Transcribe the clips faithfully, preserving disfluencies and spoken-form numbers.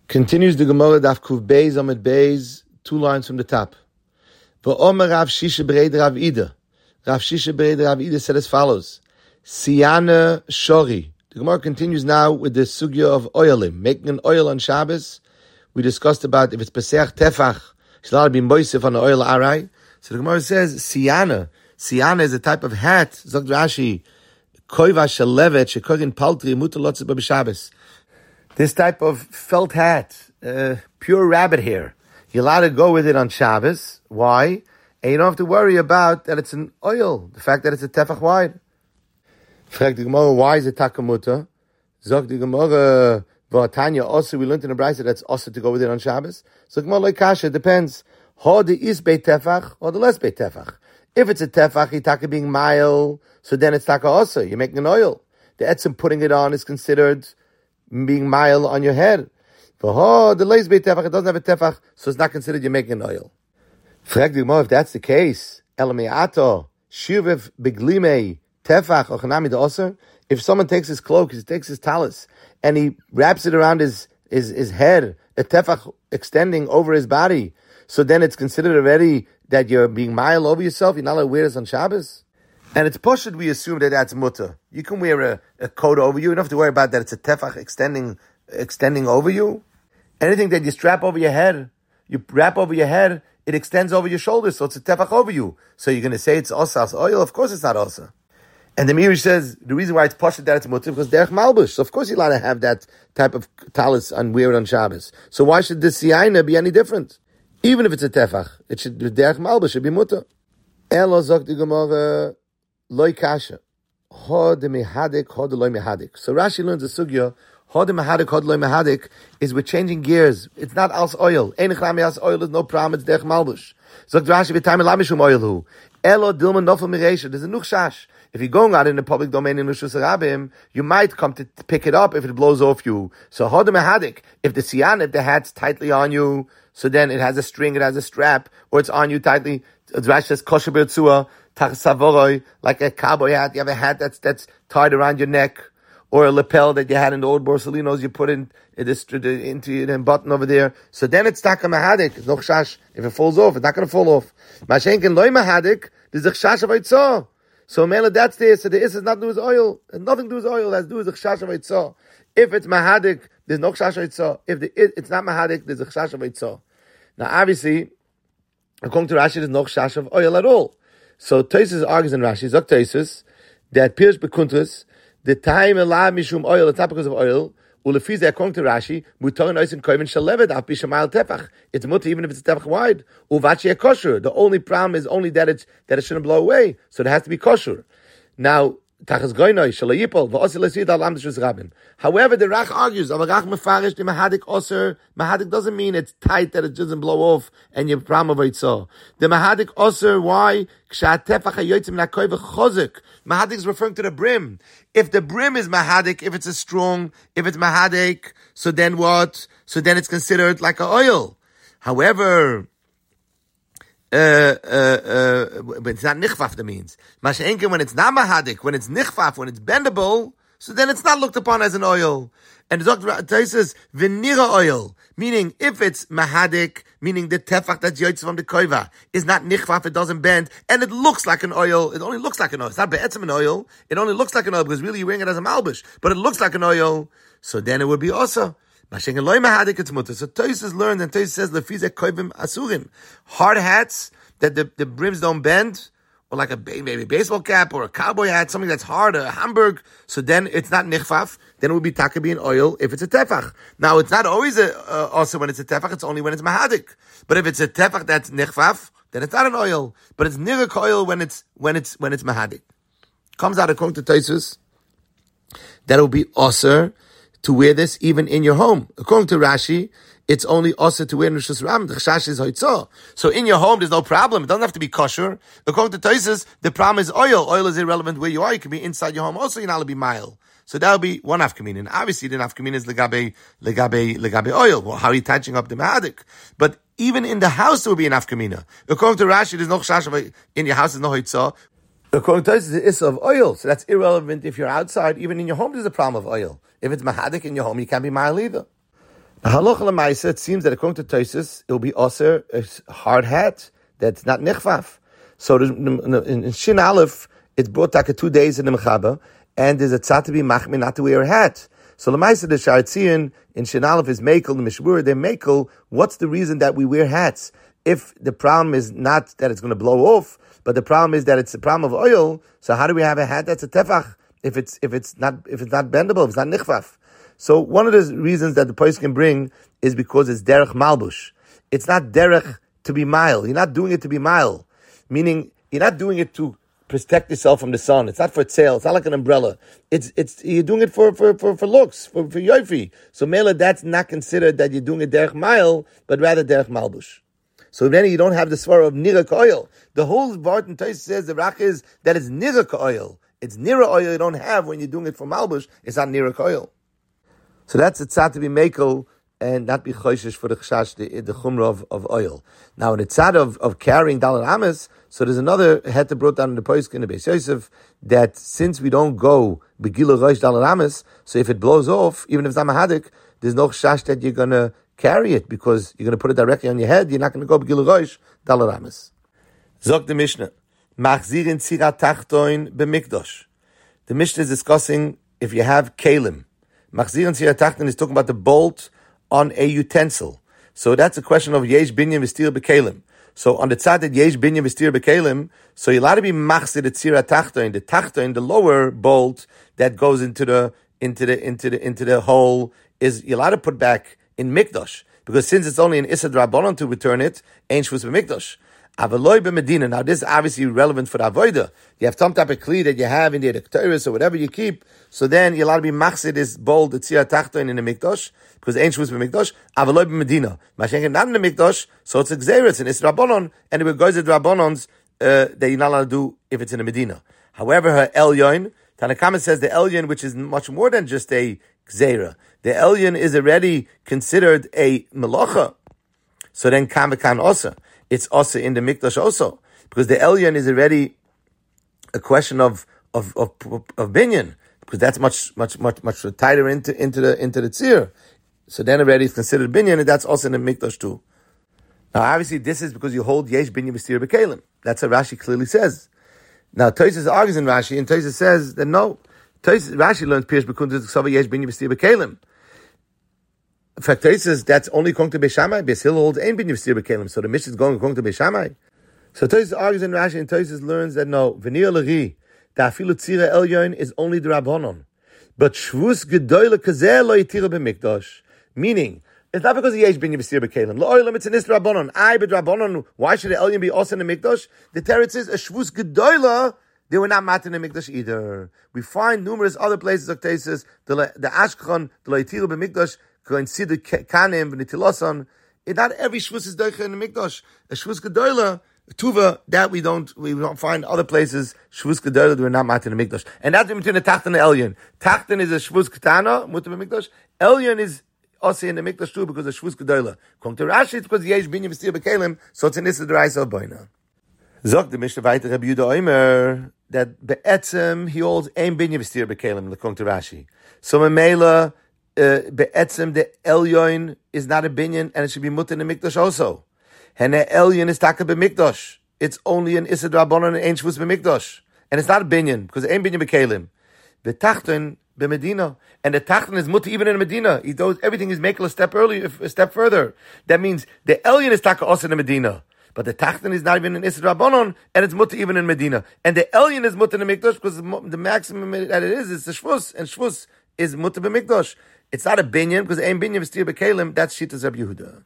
Continues the Gemara Daf Kuv Beis Amid Beis, two lines from the top. V'omer Rav Shisha Bereid Rav Ida. Rav Shisha Bereid Rav Ida said as follows: Siyana Shori. The Gemara continues now with the sugya of oilim, making an oil on Shabbos. We discussed about if it's Pesach Tefach, it's allowed to be moisef on the oil arai. So the Gemara says Siyana. Siyana is a type of hat. Zog Rashi, Koiva Shalevet Shekorin Paltri Mutalotz B'Shabbos. This type of felt hat, uh, pure rabbit hair, you're allowed to go with it on Shabbos. Why? And you don't have to worry about that it's an oil, the fact that it's a tefach wide. Frag the Gemara, why is it takamuta? Zog the Gemara, v'atanya also, we learned in the Brisa that's also to go with it on Shabbos. So the Gemara like kasha, it depends. Ho the is beit tefach, or the less beit tefach. If it's a tefach, you taka being mile, so then it's taka also, you're making an oil. The etzim putting it on is considered being mile on your head. For oh, the lays beit tefach, it doesn't have a tefach, so it's not considered you're making an oil. Frag the Gemara, if that's the case, elamiato shivev beglime tefach ochanami deoser. If someone takes his cloak, he takes his talis, and he wraps it around his his his head, a tefach extending over his body, so then it's considered already that you're being mile over yourself. You're not allowed to wear this on Shabbos. And it's poshut, we assume that that's mutter. You can wear a, a coat over you. You don't have to worry about that it's a tefach extending extending over you. Anything that you strap over your head, you wrap over your head, it extends over your shoulders, so it's a tefach over you. So you're going to say it's osas oil? Of course it's not osa. And the Mirish says, the reason why it's poshut that it's mutter, because derech malbush. So of course you're allowed to have that type of talis and wear it on Shabbos. So why should the siyaina be any different? Even if it's a tefach, it should be derech malbush, should be mutter. Elo zok di gemara loy kasha. Hod mehadik, hod loy mehadik. So Rashi learns the sugya, hod mehadik, hod loy mehadik, is we're changing gears. It's not als oil. Ein chlami als oil is no problem, it's derech malbush. Zok Rashi, v'tayim lamishum oil hu. Elo dilma nofel miresha. There's a nuchshash. If you're going out in the public domain in Rishus Rabim, you might come to pick it up if it blows off you. So hod mehadik, if the siyan, if the hat's tightly on you, so then it has a string, it has a strap, or it's on you tightly. Rashi says kosher b'tzua, tach like a cowboy hat. You have a hat that's that's tied around your neck, or a lapel that you had in the old Borsalinos. You put in it into the button over there. So then it's taka mahadik. It's no chash. If it falls off, it's not going to fall off. Mashenkin loy mahadik. There's a chash of itzah. So mele that's there. So the is is not to do with oil. It's nothing to do with oil. It has to do with the chash of itzah. If it's mahadik, there's no chash of itzah. If the it, it's not mahadik, there's a chash of itzah. Now obviously, according to Rashi, there's no chash of oil at all. So Tosfos argues in Rashi, Zok Tosfos, that Pirush Bekuntus, the time elav mishum oil, it's not because of oil. Ulefiz, according to Rashi, mutar noisin koivin shalevet af bishamayil tefach. It's mutar even if it's a tefach wide. Uvachi kosher. The only problem is only that it's that it shouldn't blow away, so it has to be kosher. Now. However, the Rach argues, the Mahadik Osir, Mahadik doesn't mean it's tight that it doesn't blow off and you're problem of Eitzah. The Mahadik Osir, why? Mahadik is referring to the brim. If the brim is Mahadik, if it's a strong, if it's Mahadik, so then what? So then it's considered like an oil. However, Uh, uh, uh, but it's not nichfaf, that means. Masha'enken, when it's not mahadik, when it's nichfaf, when it's bendable, so then it's not looked upon as an oil. And Doctor Tais says, venira oil, meaning if it's mahadik, meaning the tefach that's yoytz from the koiva, is not nichfaf, it doesn't bend, and it looks like an oil, it only looks like an oil. It's not be'etzim an oil, it only looks like an oil, because really you're wearing it as a malbush, but it looks like an oil, so then it would be also. So Tosfos learned, and Tosfos says, "Lefize koivim asurim." Hard hats that the, the brims don't bend, or like a maybe a baseball cap or a cowboy hat, something that's hard, a Hamburg. So then it's not nichfaf. Then it would be takabi in oil if it's a tefach. Now it's not always a, uh, also when it's a tefach. It's only when it's mahadik. But if it's a tefach that's nichfaf, then it's not an oil. But it's niruk oil when it's when it's when it's mahadik. Comes out according to Tosfos that it will be osir to wear this even in your home. According to Rashi, it's only also to wear in Rishus Rabim. The chash is hoitzah. So in your home, there's no problem. It doesn't have to be kosher. According to Tosfos, the problem is oil. Oil is irrelevant where you are. You can be inside your home. Also, you're not allowed to be mile. So that will be one afkamin. And obviously, the afkamin is legabe, legabe, legabe oil. Well, how are you touching up the mahadik? But even in the house, there will be an afkamina. According to Rashi, there's no chash in your house. There's no hoitzah. According to Tosfos, it's of oil. So that's irrelevant if you're outside. Even in your home, there's a problem of oil. If it's mahadik in your home, you can't be mile either. Halacha l'maisa, it seems that according to Tosfos, it will be also a hard hat that's not nichfaf. So in, in Shin Aleph, it's brought like two days in the Mechaba, and there's a tzad to be machmir not to wear a hat. So l'maisa, the Sharetzion in Shin Aleph is mekel, the Mishmur, they're mekel. What's the reason that we wear hats? If the problem is not that it's going to blow off, but the problem is that it's a problem of oil, so how do we have a hat that's a tefach if it's if it's not if it's not bendable, if it's not nichfaf? So one of the reasons that the person can bring is because it's derech malbush. It's not derech to be mile. You're not doing it to be mile. Meaning, you're not doing it to protect yourself from the sun. It's not for sale. It's not like an umbrella. It's it's you're doing it for for for, for looks, for, for yoifi. So mela, that's not considered that you're doing it derech mile, but rather derech malbush. So then you don't have the svara of nira oil. The whole Vart and Tais says the rach is that it's nira oil. It's nira oil you don't have when you're doing it for malbush. It's not nira oil. So that's a tzad to be mekel and not be choishish for the chashash, the, the chumrah of, of oil. Now, in the tzad of, of carrying dalar ames, so there's another heter brought down in the Posek in the Beis Yosef that since we don't go begila roish dalar ames, so if it blows off, even if it's not mahadik, there's no chashash that you're going to carry it because you're going to put it directly on your head. You're not going to go begila roish dalar ames. Zog the Mishnah, machzirin tzira tachtoin b'mikdosh. The Mishnah is discussing if you have kalim. Machzirin tzira tachtoin is talking about the bolt on a utensil. So that's a question of yesh binyan v'stir b'kalim. So on the tzad that yesh binyan v'stir b'kalim, so you're allowed to be machzir the tzira tachtoin, the tachtoin, the lower bolt that goes into the into the into the into the hole, is you're allowed to put back in mikdash, because since it's only an issa drabanan to return it, ain't shvus b'mikdash. Avaloi b'medina. Now this is obviously relevant for the avoida. You have some type of kli that you have in the ekteris or whatever you keep. So then you're allowed to be machzir this bowl, the tzira tachtoin in the mikdash, because ain't shvus b'mikdash. Avaloi b'medina. Mashenken not in the mikdash, so it's a gzeres in issa drabanan, and it goes to drabanans uh, that you're not allowed to do if it's in the medina. However, her elyon, Tanakama says the elyon, which is much more than just a gzera. The elyon is already considered a melacha. So then kam v'kan osa. It's also in the mikdash also, because the elyon is already a question of of of, of binyan, because that's much much much much tighter into into the into the tzir. So then already it's considered binyan, and that's also in the mikdash too. Now, obviously, this is because you hold yesh binyan v'stir b'kelim. That's what Rashi clearly says. Now, Tosfos argues in Rashi, and Tosfos says that no, Tosfos, Rashi learns Pirush b'kuntus ksava yesh binyan v'stir b'kelim. In fact, Tosfos says that's only according to Beis Shammai. Beis Hillel holds ein binyan v'stir b'kelim. So the Mishnah is going according to Beis Shammai. So Tosfos argues in Rashi, and Tosfos learns that no, v'nir l'ri, the afilu tzira elyon is only the rabbanon, but shvus gedoyle kazeh lo yitira b'mikdash. Meaning, it's not because of yesh binyan v'stir b'kelim. Lo'olam it's an is rabbanon. I b'd rabbanon. Why should the elyon be also in the mikdash? The teretz says a shvus gedoyle. They were not mat in the mikdash either. We find numerous other places of Tosfos, the the Ashkron, the lo yitira b'mikdash. Going to see the kanim and the tilosan. Not every shvus is doicha in the mikdash. A shvus gedoyla, tuva, that we don't we don't find other places. Shvus gedoyla that we're not mat in the mikdash, and that's between the tachten and the elyon. Tachten is a shvus ketana, mutter mikdash. Elyon is also in the mikdash too because of shvus gedoyla. Come to Rashi, it's because yesh binyan v'stir b'kelim, so it's an issa d'raisa boina. Zog the Mishnah weiter Rabbi Yehuda Omer that be'etzem he holds ein binyan v'stir b'kelim. Come to Rashi. So memela. Uh, be'etzem the elyon is not a binyan and it should be mutter in the mikdash also. And the elyon is taka b'mikdash. It's only an issa drabanan and ein shvus b'mikdash. And it's not a binyan because it ain't binyan b'kelim. Be'tachton b'medina. And the tachton is mutter even in Medina. He does everything is making a step earlier, a step further. That means the elyon is taka also in Medina. But the tachton is not even an issa drabanan and it's mutter even in Medina. And the elyon is mutter in the mikdash because the maximum that it is is the shvus, and shvus is mutter b'mikdash. It's not a binyan, because ein binyan v'stir b'kelim, that's Shittas Rabbi Yehuda.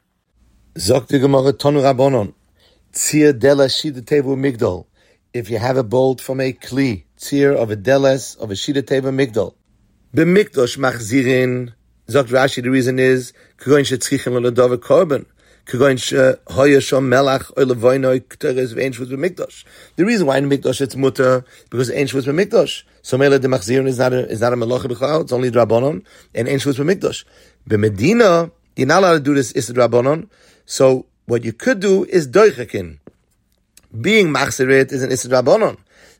Zok the Gemara Tonu Rabbanon, tzir dela shita tevu migdal. If you have a bolt from a kli, tzir of a deles, of a shita tevu migdal. B'mikdash machzirin, Zok Rashi, the reason is, k'goyin shetzrichen l'ladova korban. K'goyin shehoya shom melach oy levoinoi k'teres v'ein shvuz b'mikdash. The reason why in the mikdash it's mutter, because ein shvuz b'mikdash. So mele the machzirin is not a, is not a melacha b'chal, it's only drabanon, and ein shvuz b'mikdash. B'medina, you're not allowed to do this is drabanon, so what you could do is doichekin. Being machzirit is an is drabanon.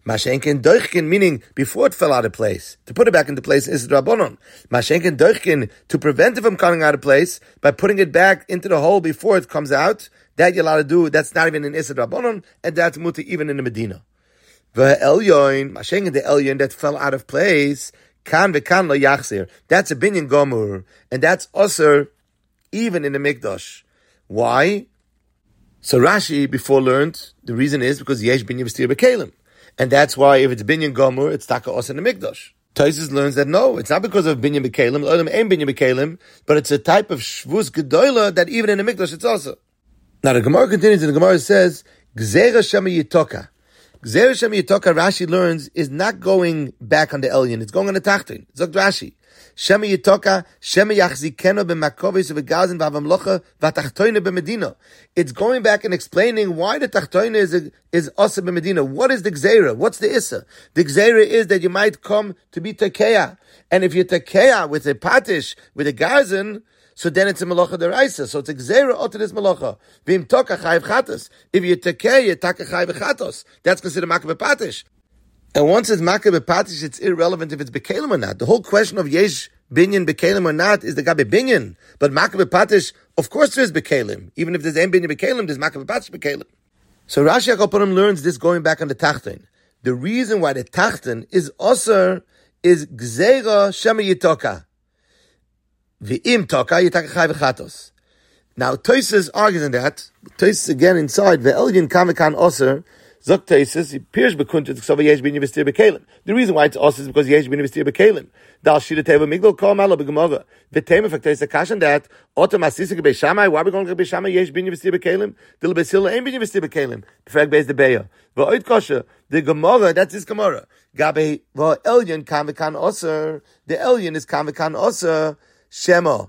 Mashenken doichkin, meaning before it fell out of place. To put it back into place is Rabbanon. Mashenken doichkin, to prevent it from coming out of place, by putting it back into the hole before it comes out, that you're allowed to do, that's not even in Isser Rabbanon, and that's muti even in the Medina. The Elyon, Mashenken the Elyon that fell out of place, kan vekan lo yachzir. That's a binyan gomur, and that's also even in the Mikdash. Why? So Rashi before learned, the reason is because yesh binyan v'stir b'kelim. And that's why if it's binyan gomur, it's taka os in the Mikdash. Taisus learns that no, it's not because of binyan b'kelim, l'olam ein binyan b'kelim, but it's a type of shvus gedola that even in the Mikdash it's also. Now the Gemara continues, and the Gemara says, Gzeira shema yitoka. Gzeira shema yitoka, Rashi learns, is not going back on the Elyon, it's going on the Tachton. Zog Rashi. Shema yitoka, shema yachzikeno b'makovis v'gazin v'avamlocha v'tachtoine b'medina. It's going back and explaining why the tachtoine is is asa b'medina. What is the gzeira? What's the issa? The gzeira is that you might come to be tekeya, and if you tekeya with a patish with a gazin, so then it's a malacha deraisa. So it's a gzeira oter this malacha. V'im toka chayiv chatos. If you tekeya, you taka chayiv chatos. That's considered makah b'patish. And once it's makah b'patish, it's irrelevant if it's b'kelim or not. The whole question of yesh binyan b'kelim or not is the gabe binyan. But makah b'patish, of course there is b'kelim. Even if there's ein binyan b'kelim, there's makah b'patish b'kelim. So Rashi HaKoponim learns this going back on the Tachton. The reason why the Tachton is osir is gzeira shema yitoka. V'im toka yitaka chay v'chatos. Now Tosfos argues on that. Tosfos again inside the Elyon kamakan osir. Zok Tosfos, he appears bekuntet ksova yesh binyan v'stir b'kelim. The reason why it's osir is because yesh binyan v'stir b'kelim. Dal shira teva migdal kol malo b'gemara. V'tema fak Tosfos kash on that. Oto masisa gebei Shammai. Why are we going to gebei Shammai yesh binyan v'stir b'kelim? Dil besil ein binyan v'stir b'kelim. B'frag beis the beya. V'oid kosher. The Gemara, that's his Gemara. Gabe v'Elyon kamakan osir. The Elyon is kamakan osir. Shema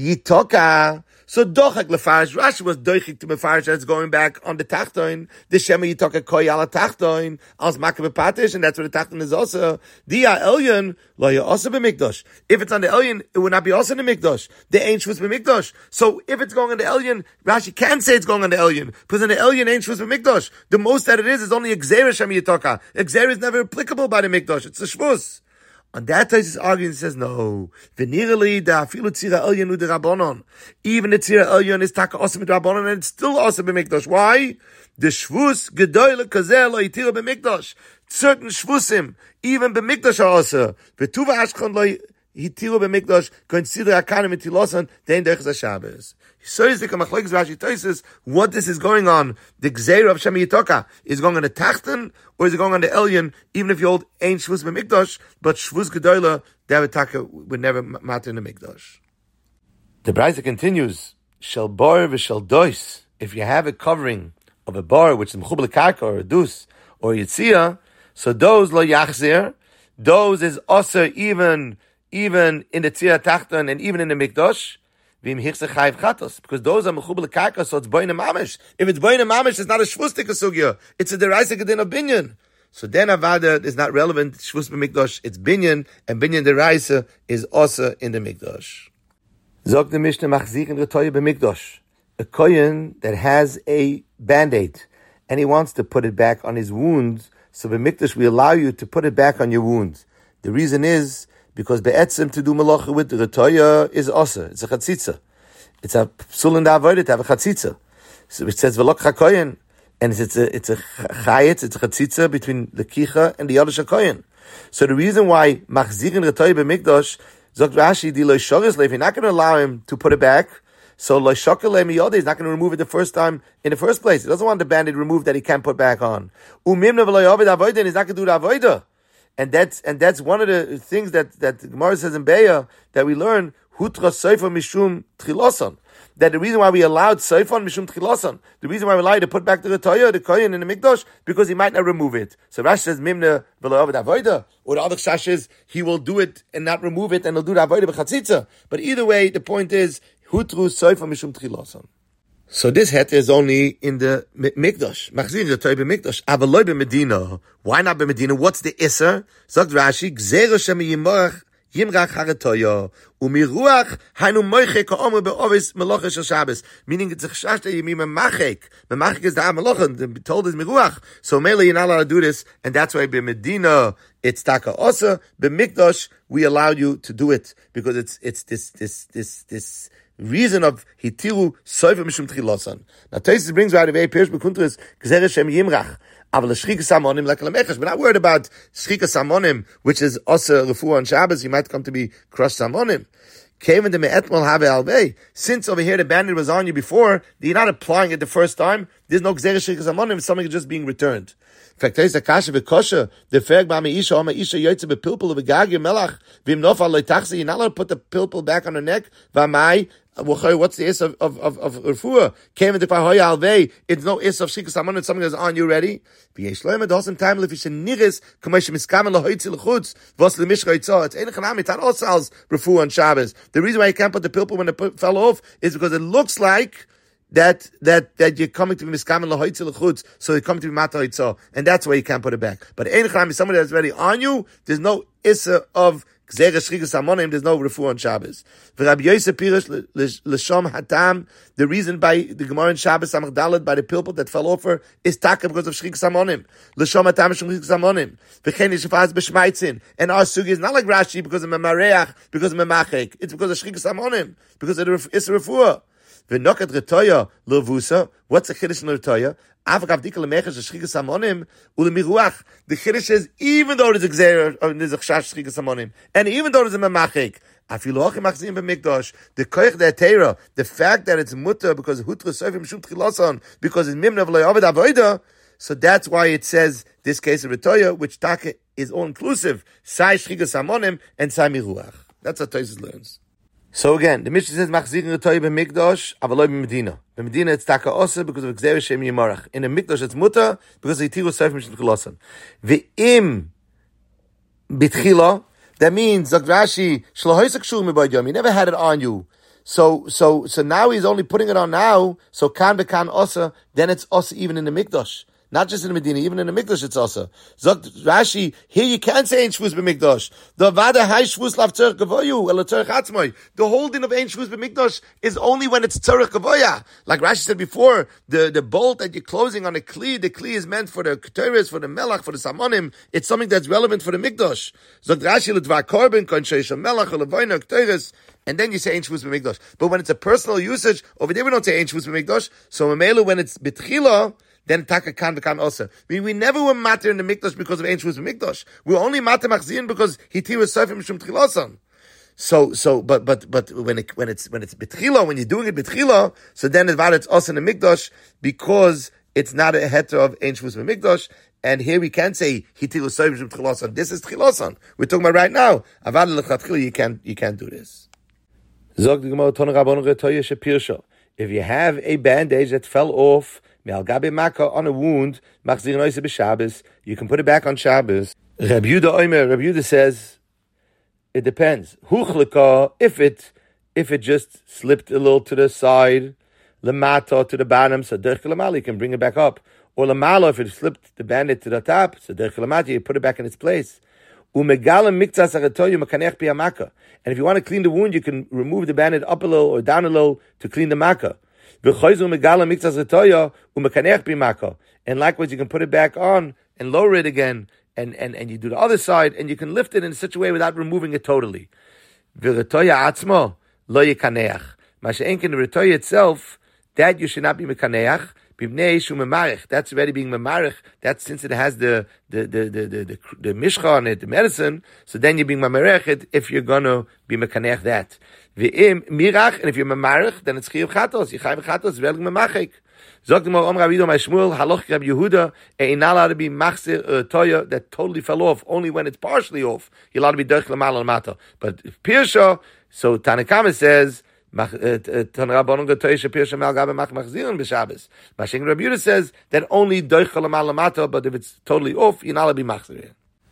yitoka. So dochak lefarish. Rashi was dochik to mefarish that's going back on the tachtoin. The shema yitoka koy ala tachtoin als makah b'patish, and that's where the tachtoin is also. Dia Elyon lo ya also b'mikdash. If it's on the Elyon, it would not be also in the mikdash. The ain't shvus b'mikdash. So if it's going on the Elyon, Rashi can't say it's going on the Elyon because in the Elyon ain't shvus b'mikdash. The most that it is is only a gzeira shema yitoka. A gzeira is never applicable by the mikdash. It's a shvus. On that Tosfos arguing, says no. V'nirali da afilu tzira elyon u'de rabbanon. Even the tzira elyon is taka osem mit rabbanon, and it's still osem b'mikdash. Why? The shvus gedoyle kazer lo yitira b'mikdash. Certain shvusim, even b'mikdash are osem. V'tuva ashkon lo yitira b'mikdash consider akanim itilosan dein derech Shabbos. So is the Kamachlokes Rashi Tosfos what this is going on. The gzeira of Shema Yitoka is going on the Tachton or is it going on the Elyon? Even if you hold ain't shvus b'mikdash, but shvus gedola, David Taka would never matter in the mikdash. The Brisa continues, shel bar v'shel dois. If you have a covering of a bar which is mechubel karka or a dus or yitzia, so those lo yachzir, those is also even even in the tzira Tachton and even in the mikdash. Because those are mechubel karka, so it's boine mamish. If it's boine mamish, it's not a shvustik sugya. It's a deraisa gedin of binyan. So then avada is not relevant. Shvus b'mikdash, it's binyan, and binyan deraisa is also in the mikdash. Zog the Mishnah machzikin retoya b'mikdash. A kohen that has a band-aid and he wants to put it back on his wounds. So b'mikdash we allow you to put it back on your wounds. The reason is because be'etzim to do malacha with the retoya is also. It's a chatzitza. It's a psul in the avodah to have a chatzitza. So it says v'lok chakoyen, and it's a it's a chayetz, it's a chatzitza between the kicha and the yadash hakoyen. So the reason why machzirin retoya b'mikdash, zok Rashi di lo shoris leif, you're not going to allow him to put it back. So lo shokel miyode, he's not going to remove it the first time in the first place. He doesn't want the bandage removed that he can't put back on. Umimna v'lo yovid avodah, and he's not going to do the avodah. And that's and that's one of the things that that Gemara says in Beya that we learn hutra seifon mishum tchiloson. That the reason why we allowed seifon mishum tchiloson, the reason why we allowed to put back the retoya, the kohen in the mikdash, because he might not remove it. So Rashi says mimna v'lo avodah avodah, or the other shash is he will do it and not remove it, and he'll do the avodah b'chatzitza. But either way, the point is hutru seifon mishum tchiloson. So this het is only in the mikdash. Machzir the toy mikdash. Avaloi be Medina. Why not be Medina? What's the isser? Sagt Rashi, gzeira shema yimorach Yimrach haretoya umiruach hainu moiche ka'omer be'ovis melocha shel Shabbos. Meaning it's a chashashta yimim memachek. Memachek is the melocha. The told is miruach. So mele you're not allowed to do this, and that's why b'Medina it's taka osa. B'Mikdash we allowed you to do it because it's it's this this this this. reason of hitiru soifer mishum tchilosan. Now Tosfos brings right away Pirush b'Kuntres gzeres shem yimrach. Aval shchikas hamonim like lemechash. We're not worried about shchikas hamonim, which is also refuah on Shabbos. You might come to be crushed hamonim. Kevin de me'etmol have alvei. Since over here the bandit was on you before, you're not applying it the first time. There's no gzeres shchikas hamonim. It's something just being returned. In fact, the kasha v'kosha the ferg b'ama isha oma isha yoytze b'pilpul v'gagir melach v'im nofal loitachsi. You're not allowed to put the pilpul back on her neck. V'amai. What's the is of of of of refuah? Came into pahoya alvei. It's no is of shikas hamonim. It's something that's on you ready. V'yesh loyim adosem time lefisha niris kamosh miskamen lahoitzi lechutz vos lemishcha yitzah. It's ein chanami tan osals refuah on Shabbos. The reason why you can't put the pilpul when it put, fell off is because it looks like that that that you're coming to be miskamen lahoitzi lechutz, so you're coming to be mata yitzah, and that's why you can't put it back. But ein chanami, somebody that's already on you, there's no issa of Gzeres shchikas hamonim, there's no refuah on Shabbos. Rabbi Yosef Pirush l'shom hatam, the reason by the Gemara in Shabbos Samach Daled by the pilpul that fell off her is taka because of shchikas hamonim. L'shom hatam shchikas hamonim. V'chein yishafaz b'shmaitzin. And our sugi is not like Rashi because of memareach, because of memachek. It's because of shchikas hamonim, because it's a refuah. V'nokat retoya l'vusa. What's the chiddush in retoya? The chiddush is even though there's a gzeir, there's a chash shchikas hamonim, and even though there's a memachek, the koich the teira, the fact that it's mutter because hutra soifim shum tchiloson, because it's mimna v'lo yaved avoda, so that's why it says this case of retoya, which taka is all inclusive, sai shchikas hamonim and sai miruach. That's what Tosfos learns. So again, the Mishnah says machzirin retoya b'mikdash, avaloi b'Medina. B'Medina it's taka osa because of gzeir shem yimarach. In the mikdash it's muta because of hitiru soifim shum tchiloson. V'im bitchila, that means Zok Rashi shlohoisak shul mibaydyom. He never had it on you. So so so now he's only putting it on now. So kan bekan osa, then it's osa even in the mikdash. Not just in the Medina, even in the Mikdash it's also. Zok Rashi, here you can't say Ein Shvus b'Mikdash. The Vada Hai Shvus lav Tzorech Gavoyu, el Tzorech Atzmoi. The holding of Ein Shvus b'Mikdash is only when it's Tzorech Gavoya. Like Rashi said before, the, the bolt that you're closing on a Kli, the Kli is meant for the Keteres, for the Melach, for the Samonim. It's something that's relevant for the Mikdash. Zok Rashi, l'dvar korban, kon sheisha Melach, l'voyna, Keteres, and then you say Ein Shvus b'Mikdash. But when it's a personal usage, over there we don't say Ein Shvus b'Mikdash. So Mamela, when it's B'tchila, then taka kan v'kan also. I mean, we never were matter in the mikdash because of Ein Shvus b'Mikdash. We were only matter machzin because hitiru soifim shum tchilosan. So, so, but, but, but when it, when it's, when it's betchila, when you're doing it betchila, so then it's valid also in the mikdash because it's not a heter of Ein Shvus b'Mikdash. And here we can't say hitiru soifim shum tchilosan. This is tchilosan. We're talking about right now. Avad l'chatchila, you can't, you can't do this. Zog the Gemara Tana Rabbanon Retoya Shepirsha. If you have a bandage that fell off on a wound, you can put it back on Shabbos. Rabbi Yehuda Omer, Rabbi Yehuda says, it depends. If it, if it just slipped a little to the side, lemata to the bottom, so you can bring it back up. Or lemala, if it slipped the bandage to the top, so you put it back in its place. And if you want to clean the wound, you can remove the bandage up a little or down a little to clean the makkah. And likewise, you can put it back on and lower it again, and, and, and you do the other side, and you can lift it in such a way without removing it totally. The retoya itself, that you should not be mekaneach. That's already being memarich. That's since it has the the the the the, the, the mishcha on it, the medicine. So then you're being memarich if you're gonna be mekaneach that. V'im mirach, and if you're memarich, then it's chiyuv chatos. You chayv chatos v'el memachik. Zok the Om Rabbi Yehuda Shmuel haloch Rabbi Yehuda. Ain't not allowed to be machzir toya that totally fell off. Only when it's partially off, you're allowed to be derech l'mal l'mata. But if pirsha, so Tanakama says. Mashing Rabbi Yehuda says that only doichel lamata, but if it's totally off, you're not allowed to be machzir.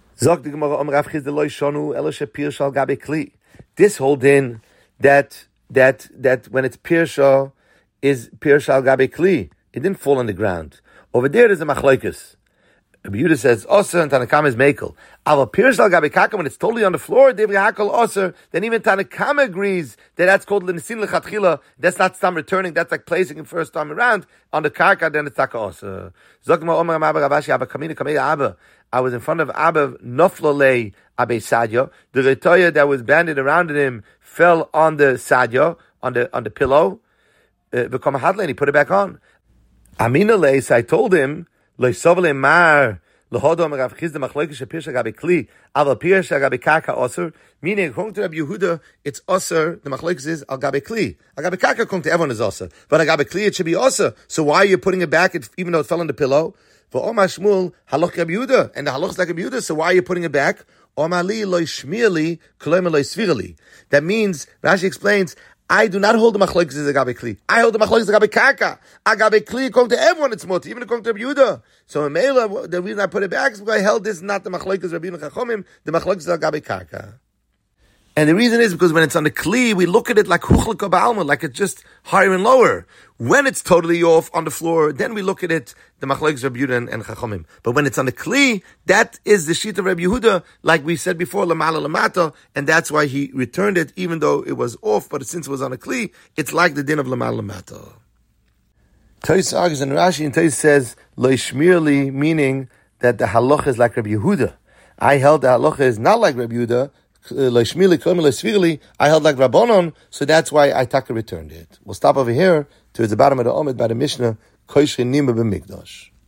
This hold in that that that when it's pirsha is pirsha al gabe kli, it didn't fall on the ground. Over there is a machlokes. Rabbi Yehuda says Osir and Tanakama is Mekel. Aval Pirish al Gabi Kaka, when it's totally on the floor, Devri Hakol Osir, then even Tanakama agrees that that's called L'Nisin L'Chatchila. That's not some returning, that's like placing it first time around. On the Karka, then it's Taka Osir. Zokma Omer Abba Ravashi Abba Kamina Kamei Abba. I was in front of Abba Noflolei Abe Sadyo. The Retoya that was banded around him fell on the Sadyo, on the on the pillow. Become a hadlin, he put it back on. Amina Lei, so I told him, Lo Sovle Mar, Lohodom Rav Chizda Machlokish Pirsha Gabi Kli, Aval Pirsha Gabi Kaka Osir. Meaning, according to Rabbi Yehuda, it's Osir. The Machlokes is Al Gabi Kli. Al Gabi Kaka, according to everyone, is Osir. But Al Gabi Kli, it should be Osir. So why are you putting it back, even though it fell on the pillow? For Omar Shmuel, Halach Rabbi Yehuda, and the Halach is like Rabbi Yehuda. So why are you putting it back? Omar Li Lo Shmirli, Kolem Lo Svirli. That means Rashi explains, I do not hold the machlokes as a gabe kli. I hold the machlokes as a gabe karka. A gabe kli according to everyone it's mutter, even according to Rabbi Yehuda. So in Meila, the reason I put it back is because I held this not the machlokes Rabbi Yehuda Chachomim, the machlokes is a gabe karka. And the reason is because when it's on the kli, we look at it like huchel kabalma, like it's just higher and lower. When it's totally off on the floor, then we look at it, the machlokes Rabbi Yehuda and, and Chachomim. But when it's on the kli, that is the sheet of Rabbi Yehuda, like we said before, lamala lamata, and that's why he returned it, even though it was off, but since it was on a kli, it's like the din of lamala lamata. Tais argues in Rashi, and Tais says, lo shmirli, meaning that the halacha is like Rabbi Yehuda. I held the halacha is not like Rabbi Yehuda, I held like Rabbanon, so that's why I taka returned it. We'll stop over here towards the bottom of the Omid by the Mishnah, Koishrin Nima B'Mikdash.